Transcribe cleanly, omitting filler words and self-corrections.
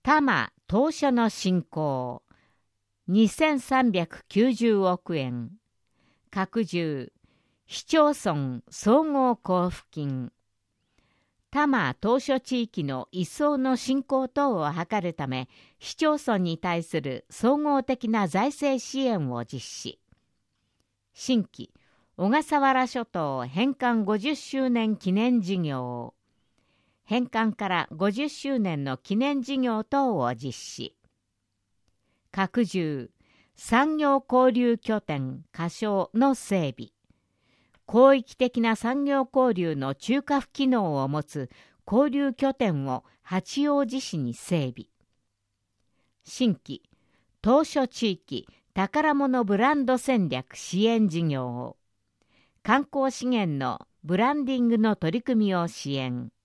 多摩当初の振興2390億円。拡充市町村総合交付金。多摩当初地域の一層の振興等を図るため、市町村に対する総合的な財政支援を実施。新規小笠原諸島返還50周年記念事業。返還から50周年の記念事業等を実施。拡充産業交流拠点仮称の整備。広域的な産業交流の中核機能を持つ交流拠点を八王子市に整備。新規当初地域宝物ブランド戦略支援事業。観光資源のブランディングの取り組みを支援。